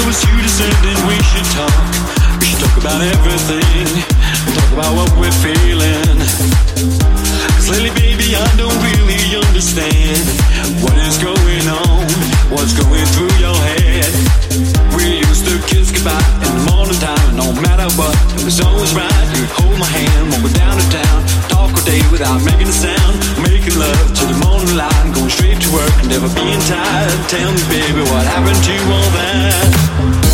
was you to said that we should talk. We should talk about everything. Talk about what we're feeling. 'Cause lately, baby, I don't really understand what is going on, what's going through your head. We used to kiss goodbye in the morning time, and no matter what, it was always right. You'd hold my hand, walking down to town, talk all day without making a sound, making love to the morning light, going straight to work and never being tired. Tell me, baby, what happened to all that?